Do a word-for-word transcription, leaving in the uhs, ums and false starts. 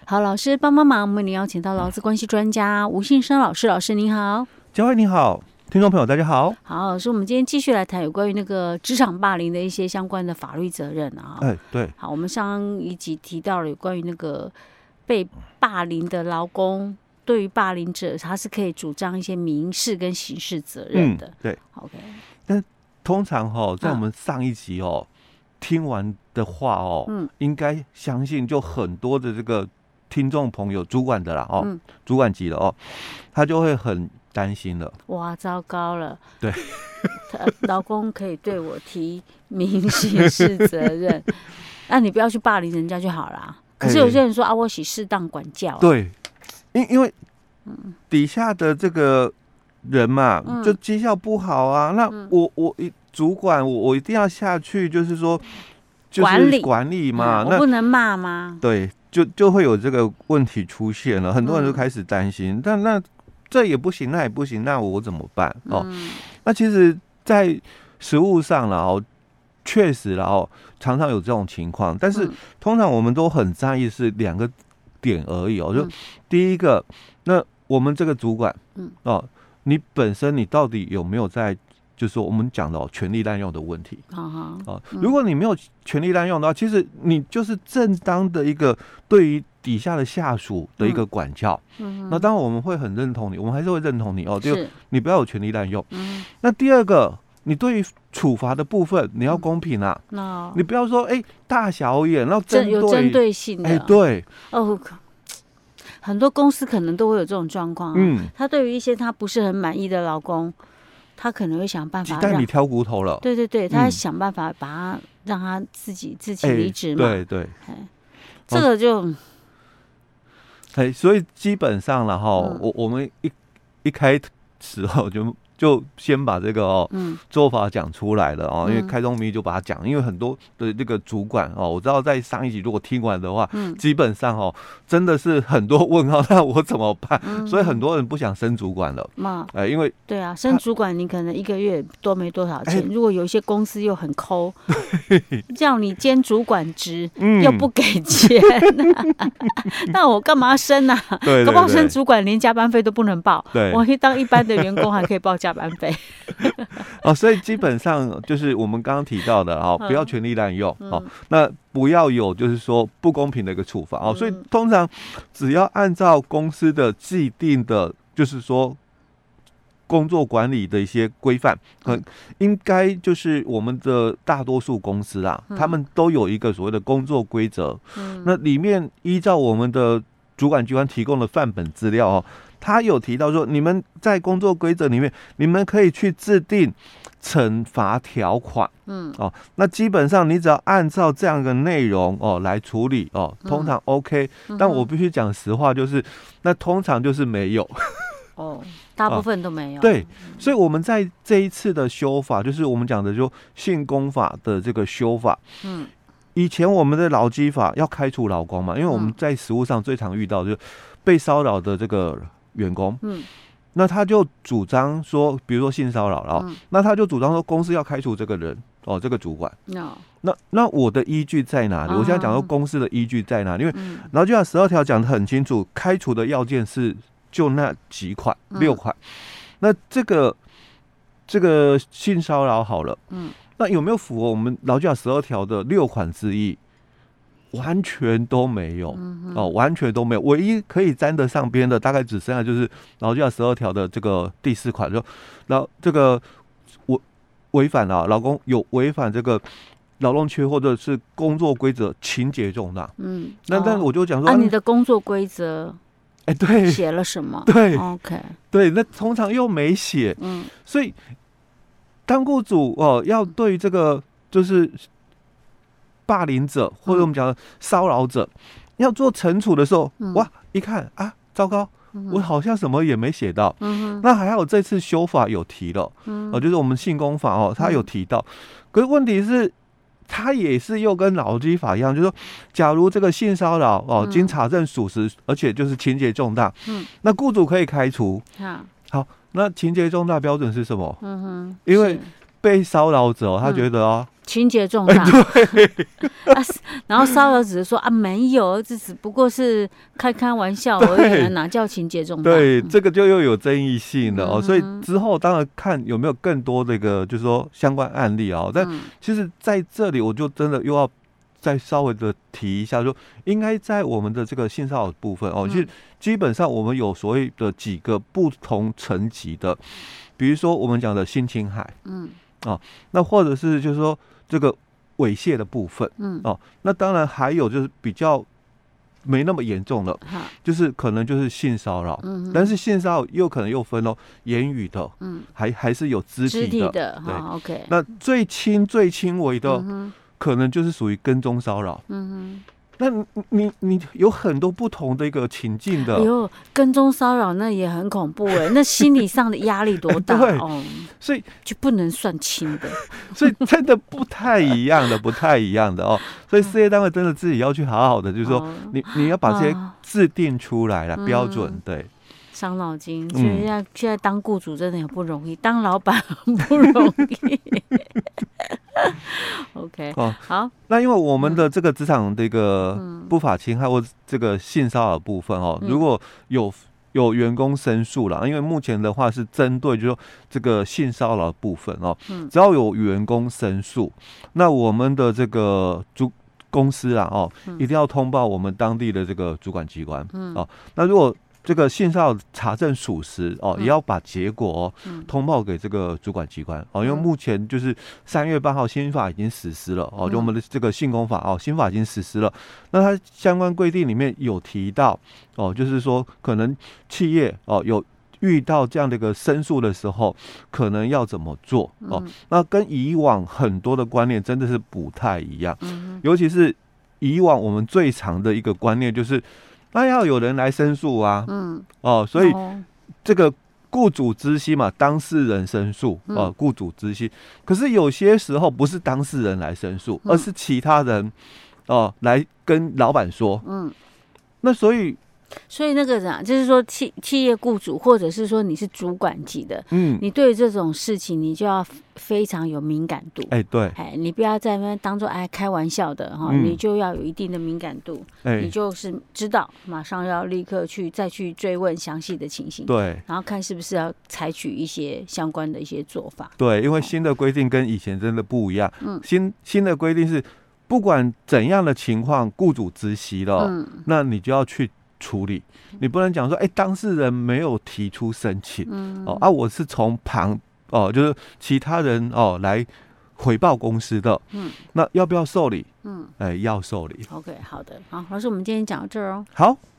好，老师帮帮忙，我们邀请到劳资关系专家吴信生老师，老师您好。 嘉惠你好，听众朋友大家好。 好，老师，我们今天继续来谈有关于那个职场霸凌的一些相关的法律责任啊。 哎，对。 好，我们上一集提到了有关于那个被霸凌的劳工，对于霸凌者，他是可以主张一些民事跟刑事责任的。 嗯、对 ，OK。 但通常哈、哦，在我们上一集哦、啊、听完的话哦，嗯，应该相信就很多的这个听众朋友，主管的啦哦，嗯、主管级的哦，他就会很担心了。 哇，糟糕了！ 对， 劳工可以对我提民刑事责任，那你不要去霸凌人家就好啦。可是有些人说、欸、啊，我喜适当管教、啊。 对，因因为底下的这个人嘛，嗯、就绩效不好啊，那我我主管我我一定要下去，就是说，就是管理嘛， 嗯、我不能骂吗？ 对，就就会有这个问题出现了，很多人就开始担心，嗯、但那这也不行，那也不行，那我怎么办？哦，嗯、那其实，在实务上了哦，确实了哦，常常有这种情况，但是、嗯、通常我们都很在意是两个点而已哦，就、嗯、第一个，那我们这个主管，嗯哦，你本身你到底有没有在？就是说我们讲的、哦、权力滥用的问题、uh huh, 啊，如果你没有权力滥用的话，其实你就是正当的一个对于底下的下属的一个管教。嗯、那当然我们会很认同你，我们还是会认同你哦，就你不要有权力滥用。嗯、那第二个，你对于处罚的部分你要公平啊，嗯、你不要说哎、欸、大小眼，然后针对有针对性的。 哎、欸，对哦。很多公司可能都会有这种状况、啊，嗯，他对于一些他不是很满意的劳工。他可能会想办法让， 但你挑骨头了。 对对对，他想办法把他、嗯、让他自己自己离职嘛。 欸、对对， 这个就， 哎、欸，所以基本上了哈，嗯、我我们一一开始后就就先把这个哦、嗯、做法讲出来了哦，因为开宗明义就把它讲，因为很多的这个主管哦，我知道在上一集如果听完的话，嗯、基本上哦真的是很多问号，那我怎么办？嗯、所以很多人不想升主管了嘛，哎、欸，因为对啊，升主管你可能一个月多没多少钱，欸、如果有一些公司又很抠，叫你兼主管职、嗯、又不给钱、啊，那我干嘛升啊？ 对对对， 搞不好升主管连加班费都不能报， 对， 我可以当一般的员工还可以报加班费。 哦，所以基本上就是我们刚刚提到的哦，不要权力滥用、嗯、哦，那不要有就是说不公平的一个处罚哦，所以通常只要按照公司的既定的，就是说工作管理的一些规范，嗯，应该就是我们的大多数公司啊，嗯、他们都有一个所谓的工作规则，嗯，那里面依照我们的主管机关提供的范本资料哦。他有提到说，你们在工作规则里面，你们可以去制定惩罚条款，嗯，哦，那基本上你只要按照这样的内容哦来处理哦，通常 OK，、嗯、但我必须讲实话，就是那通常就是没有， 哦，大部分都没有。 哦、对，所以我们在这一次的修法，就是我们讲的就性工法的这个修法，嗯。以前我们的劳基法要开除劳工嘛，因为我们在实务上最常遇到就是被骚扰的这个员工，嗯，那他就主张说，比如说性骚扰，然后、嗯、那他就主张说公司要开除这个人哦，这个主管。No. 那那我的依据在哪里？ Uh-huh. 我现在讲说公司的依据在哪里？因为劳基法十二条讲得很清楚，开除的要件是就那几款六款，嗯、那这个这个性骚扰好了，嗯。那有没有符合我们劳基法十二条的六款之一？完全都没有、嗯、哦，完全都没有。唯一可以沾得上边的，大概只剩下就是劳基法十二条的这个第四款，就劳这个违违反了劳工有违反这个劳动契约或者是工作规则，情节重大。嗯，那、哦、但我就讲说， 啊，你的工作规则， 哎，对， 写了什么？ 对 ，OK， 对，那通常又没写，嗯，所以。当雇主哦，要对于这个就是霸凌者或者我们讲的骚扰者、嗯、要做惩处的时候，嗯、哇，一看啊，糟糕，嗯、我好像什么也没写到。嗯、那还好这次修法有提了，嗯、哦，就是我们性工法哦，他有提到。嗯、可是问题是，他也是又跟劳基法一样，就是说，假如这个性骚扰哦，经查证属实，而且就是情节重大，嗯、那雇主可以开除。好。好，那情节重大标准是什么？嗯哼，因为被骚扰者、哦、他觉得哦。 嗯情节重大，啊，然后骚扰者说啊，没有，这只不过是开开玩笑而已，哪叫情节重大？ 对，这个就又有争议性了哦。嗯、所以之后当然看有没有更多的一个，就是说相关案例啊、哦。但其实在这里，我就真的又要再稍微的提一下，说应该在我们的这个性骚扰部分哦，其实基本上我们有所谓的几个不同层级的，比如说我们讲的性侵害，嗯，哦，那或者是就是说。这个猥亵的部分，嗯哦，那当然还有就是比较没那么严重了，就是可能就是性骚扰，嗯，但是性骚扰又可能又分哦，言语的，嗯，还还是有肢体的，肢体的，对 ，OK。 那最轻最轻微的，嗯、可能就是属于跟踪骚扰，嗯哼。那你你你有很多不同的一个情境的， 哎呦，跟踪骚扰那也很恐怖哎，那心理上的压力多大哦， 所以就不能算轻的， 所以真的不太一样的，不太一样的哦。所以事业单位真的自己要去好好的，就是说你你要把这些制定出来了、哦、标准，对。 伤脑筋，所以现在现在当雇主真的很不容易，当老板很不容易。OK， 哦，好。 那因为我们的这个职场这个不法侵害或这个性骚扰部分哦，嗯、如果有有员工申诉了，因为目前的话是针对就是说这个性骚扰的部分哦，嗯、只要有员工申诉，那我们的这个主公司啊哦，嗯、一定要通报我们当地的这个主管机关，嗯、哦。那如果这个性骚扰查证属实哦，也要把结果、哦嗯、通报给这个主管机关哦，因为目前就是三月八号新法已经实施了哦，就我们的这个性工法哦，新法已经实施了。那它相关规定里面有提到哦，就是说可能企业哦有遇到这样的一个申诉的时候，可能要怎么做哦？嗯、那跟以往很多的观念真的是不太一样，嗯、尤其是以往我们最常的一个观念就是。那要有人来申诉啊，嗯，哦，所以这个雇主知悉嘛，当事人申诉，哦、呃，雇主知悉。可是有些时候不是当事人来申诉，而是其他人，哦、呃，来跟老板说，嗯，那所以。 所以那个啥，就是说企企业雇主，或者是说你是主管级的，嗯，你对于这种事情，你就要非常有敏感度， 哎、欸，对， 哎，你不要在那边当做哎开玩笑的哈，嗯、你就要有一定的敏感度，欸、你就是知道马上要立刻去再去追问详细的情形， 对， 然后看是不是要采取一些相关的一些做法， 对，因为新的规定跟以前真的不一样，嗯，新新的规定是不管怎样的情况，雇主知悉了，嗯，那你就要去。处理，你不能讲说，哎、欸，当事人没有提出申请，嗯、哦，啊，我是从旁哦，就是其他人哦来回报公司的，嗯，那要不要受理？嗯，哎、欸，要受理。 OK， 好的，好，老师，我们今天讲到这儿哦。 好。